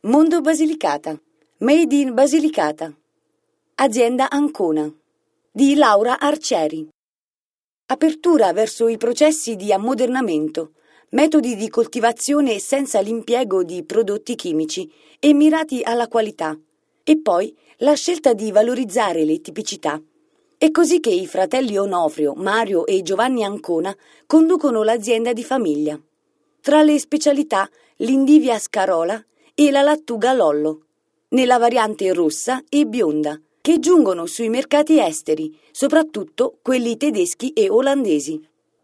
Mondo Basilicata. Made in Basilicata. Azienda Ancona. Di Laura Arcieri. Apertura verso i processi di ammodernamento, metodi di coltivazione senza l'impiego di prodotti chimici e mirati alla qualità, e poi la scelta di valorizzare le tipicità. È così che i fratelli Onofrio, Mario e Giovanni Ancona conducono l'azienda di famiglia. Tra le specialità l'Indivia Scarola e la lattuga Lollo, nella variante rossa e bionda, che giungono sui mercati esteri, soprattutto quelli tedeschi e olandesi.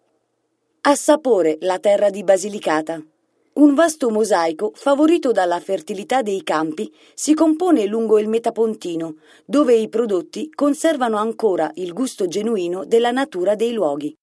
Ha sapore la terra di Basilicata. Un vasto mosaico favorito dalla fertilità dei campi si compone lungo il Metapontino, dove i prodotti conservano ancora il gusto genuino della natura dei luoghi.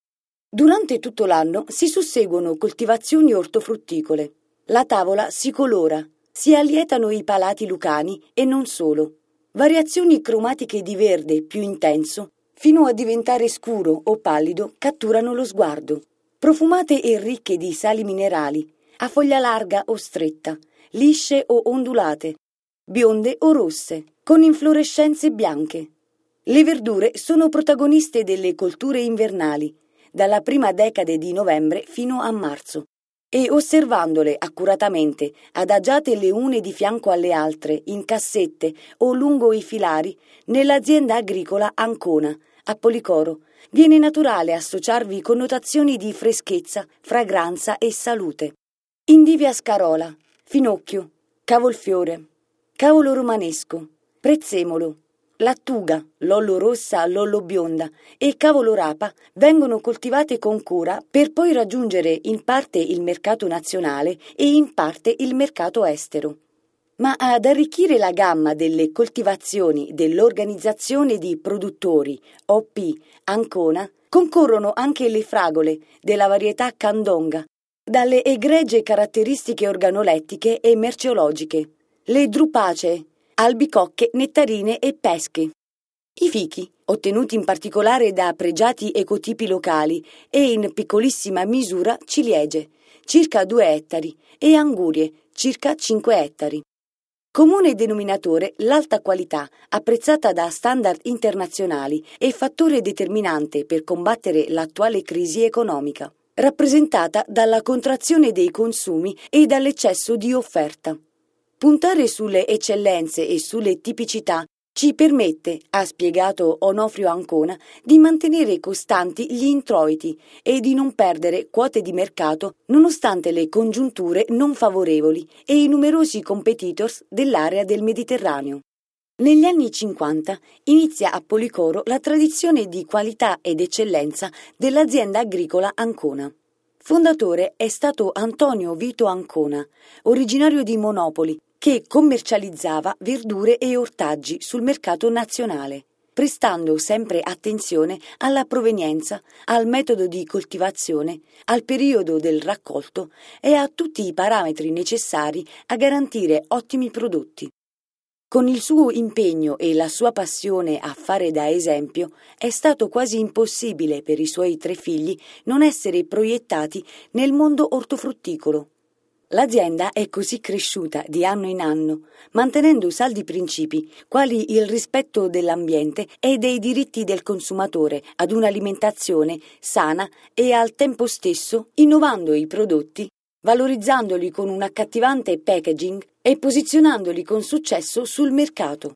Durante tutto l'anno si susseguono coltivazioni ortofrutticole. La tavola si colora, si allietano i palati lucani e non solo. Variazioni cromatiche di verde più intenso, fino a diventare scuro o pallido, catturano lo sguardo. Profumate e ricche di sali minerali, a foglia larga o stretta, lisce o ondulate, bionde o rosse, con inflorescenze bianche. Le verdure sono protagoniste delle colture invernali, dalla prima decade di novembre fino a marzo, e osservandole accuratamente, adagiate le une di fianco alle altre, in cassette o lungo i filari, nell'azienda agricola Ancona, a Policoro, viene naturale associarvi connotazioni di freschezza, fragranza e salute. Indivia Scarola, finocchio, cavolfiore, cavolo romanesco, prezzemolo, lattuga, lollo rossa, lollo bionda e cavolo rapa vengono coltivate con cura per poi raggiungere in parte il mercato nazionale e in parte il mercato estero. Ma ad arricchire la gamma delle coltivazioni dell'Organizzazione di Produttori, OP, Ancona, concorrono anche le fragole della varietà Candonga, dalle egregie caratteristiche organolettiche e merceologiche, le drupacee, albicocche, nettarine e pesche. I fichi, ottenuti in particolare da pregiati ecotipi locali e in piccolissima misura ciliegie, circa 2 ettari, e angurie, circa 5 ettari. Comune denominatore l'alta qualità, apprezzata da standard internazionali e fattore determinante per combattere l'attuale crisi economica, rappresentata dalla contrazione dei consumi e dall'eccesso di offerta. Puntare sulle eccellenze e sulle tipicità ci permette, ha spiegato Onofrio Ancona, di mantenere costanti gli introiti e di non perdere quote di mercato nonostante le congiunture non favorevoli e i numerosi competitors dell'area del Mediterraneo. Negli anni 50 inizia a Policoro la tradizione di qualità ed eccellenza dell'azienda agricola Ancona. Fondatore è stato Antonio Vito Ancona, originario di Monopoli, che commercializzava verdure e ortaggi sul mercato nazionale, prestando sempre attenzione alla provenienza, al metodo di coltivazione, al periodo del raccolto e a tutti i parametri necessari a garantire ottimi prodotti. Con il suo impegno e la sua passione a fare da esempio, è stato quasi impossibile per i suoi 3 figli non essere proiettati nel mondo ortofrutticolo. L'azienda è così cresciuta di anno in anno, mantenendo saldi principi quali il rispetto dell'ambiente e dei diritti del consumatore ad un'alimentazione sana e al tempo stesso innovando i prodotti, valorizzandoli con un accattivante packaging e posizionandoli con successo sul mercato.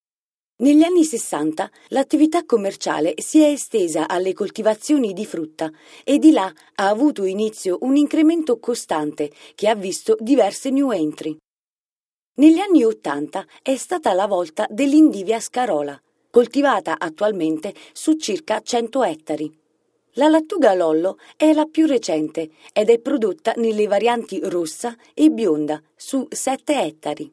Negli anni 60 l'attività commerciale si è estesa alle coltivazioni di frutta e di là ha avuto inizio un incremento costante che ha visto diverse new entry. Negli anni 80 è stata la volta dell'Indivia Scarola, coltivata attualmente su circa 100 ettari. La lattuga Lollo è la più recente ed è prodotta nelle varianti rossa e bionda su 7 ettari.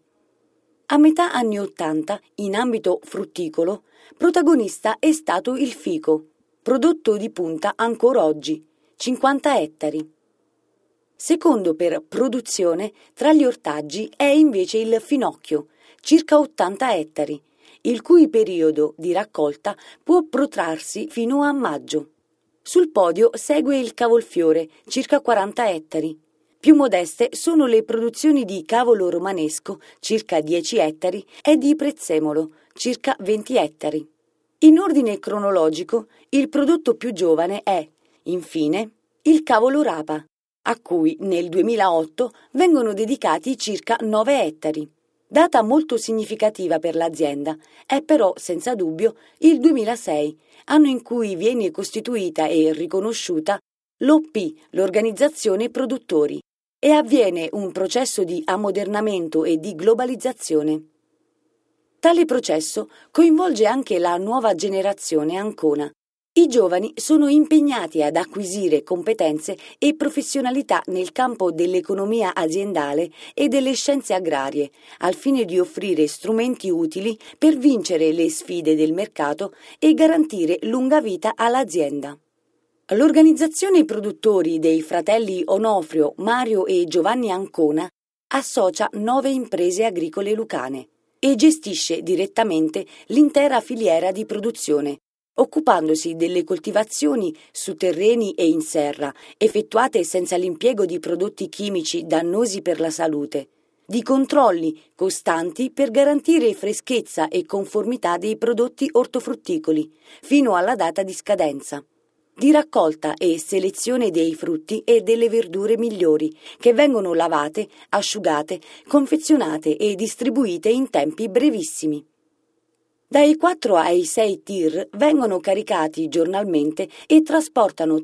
A metà anni 80, in ambito frutticolo, protagonista è stato il fico, prodotto di punta ancora oggi, 50 ettari. Secondo per produzione, tra gli ortaggi è invece il finocchio, circa 80 ettari, il cui periodo di raccolta può protrarsi fino a maggio. Sul podio segue il cavolfiore, circa 40 ettari, Più modeste sono le produzioni di cavolo romanesco, circa 10 ettari, e di prezzemolo, circa 20 ettari. In ordine cronologico, il prodotto più giovane è, infine, il cavolo rapa, a cui nel 2008 vengono dedicati circa 9 ettari. Data molto significativa per l'azienda è però, senza dubbio, il 2006, anno in cui viene costituita e riconosciuta l'OP, l'Organizzazione Produttori, e avviene un processo di ammodernamento e di globalizzazione. Tale processo coinvolge anche la nuova generazione Ancona. I giovani sono impegnati ad acquisire competenze e professionalità nel campo dell'economia aziendale e delle scienze agrarie, al fine di offrire strumenti utili per vincere le sfide del mercato e garantire lunga vita all'azienda. L'organizzazione produttori dei fratelli Onofrio, Mario e Giovanni Ancona associa 9 imprese agricole lucane e gestisce direttamente l'intera filiera di produzione, occupandosi delle coltivazioni su terreni e in serra, effettuate senza l'impiego di prodotti chimici dannosi per la salute, di controlli costanti per garantire freschezza e conformità dei prodotti ortofrutticoli fino alla data di scadenza, di raccolta e selezione dei frutti e delle verdure migliori che vengono lavate, asciugate, confezionate e distribuite in tempi brevissimi. Dai 4 ai 6 tir vengono caricati giornalmente e trasportano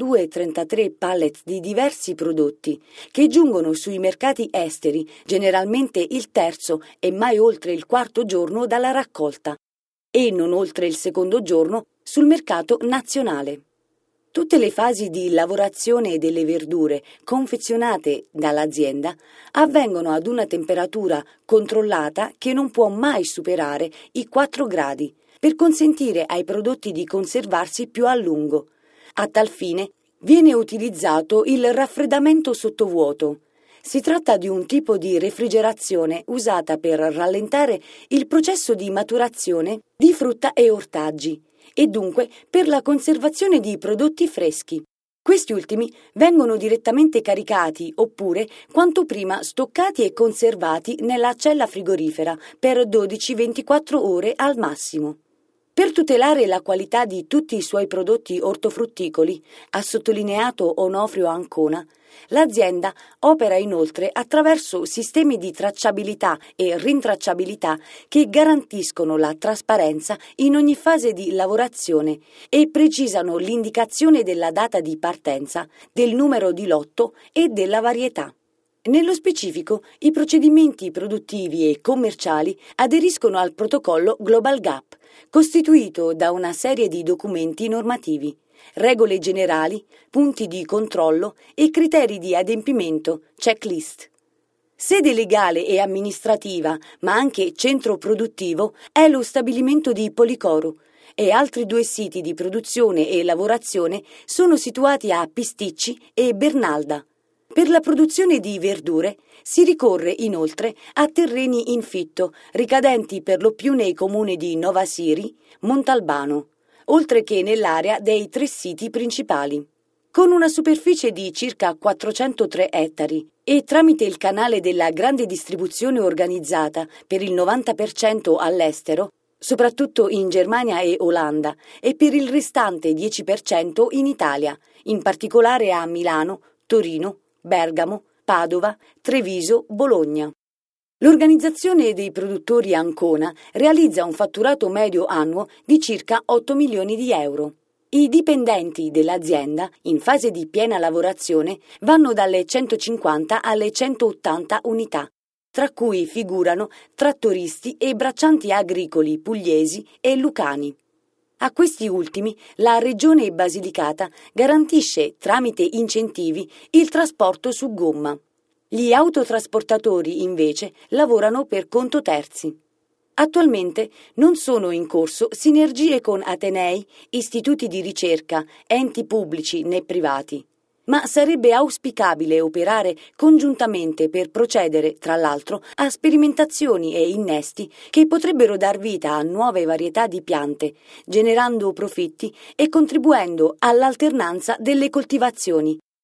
32-33 pallet di diversi prodotti che giungono sui mercati esteri, generalmente il terzo e mai oltre il quarto giorno dalla raccolta, e non oltre il secondo giorno sul mercato nazionale. Tutte le fasi di lavorazione delle verdure confezionate dall'azienda avvengono ad una temperatura controllata che non può mai superare i 4 gradi per consentire ai prodotti di conservarsi più a lungo. A tal fine viene utilizzato il raffreddamento sottovuoto. Si tratta di un tipo di refrigerazione usata per rallentare il processo di maturazione di frutta e ortaggi, e dunque per la conservazione di prodotti freschi. Questi ultimi vengono direttamente caricati oppure quanto prima stoccati e conservati nella cella frigorifera per 12-24 ore al massimo. Per tutelare la qualità di tutti i suoi prodotti ortofrutticoli, ha sottolineato Onofrio Ancona, l'azienda opera inoltre attraverso sistemi di tracciabilità e rintracciabilità che garantiscono la trasparenza in ogni fase di lavorazione e precisano l'indicazione della data di partenza, del numero di lotto e della varietà. Nello specifico, i procedimenti produttivi e commerciali aderiscono al protocollo Global Gap, costituito da una serie di documenti normativi, regole generali, punti di controllo e criteri di adempimento, checklist. Sede legale e amministrativa, ma anche centro produttivo, è lo stabilimento di Policoro, e altri 2 siti di produzione e lavorazione sono situati a Pisticci e Bernalda. Per la produzione di verdure si ricorre inoltre a terreni in fitto, ricadenti per lo più nei comuni di Nova Siri, Montalbano, oltre che nell'area dei 3 siti principali. Con una superficie di circa 403 ettari e tramite il canale della grande distribuzione organizzata per il 90% all'estero, soprattutto in Germania e Olanda, e per il restante 10% in Italia, in particolare a Milano, Torino, Bergamo, Padova, Treviso, Bologna. L'organizzazione dei produttori Ancona realizza un fatturato medio annuo di circa 8 milioni di euro. I dipendenti dell'azienda, in fase di piena lavorazione, vanno dalle 150 alle 180 unità, tra cui figurano trattoristi e braccianti agricoli pugliesi e lucani. A questi ultimi la Regione Basilicata garantisce, tramite incentivi, il trasporto su gomma. Gli autotrasportatori, invece, lavorano per conto terzi. Attualmente non sono in corso sinergie con atenei, istituti di ricerca, enti pubblici né privati, ma sarebbe auspicabile operare congiuntamente per procedere, tra l'altro, a sperimentazioni e innesti che potrebbero dar vita a nuove varietà di piante, generando profitti e contribuendo all'alternanza delle coltivazioni,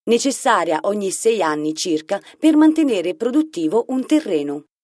necessaria ogni 6 anni circa per mantenere produttivo un terreno.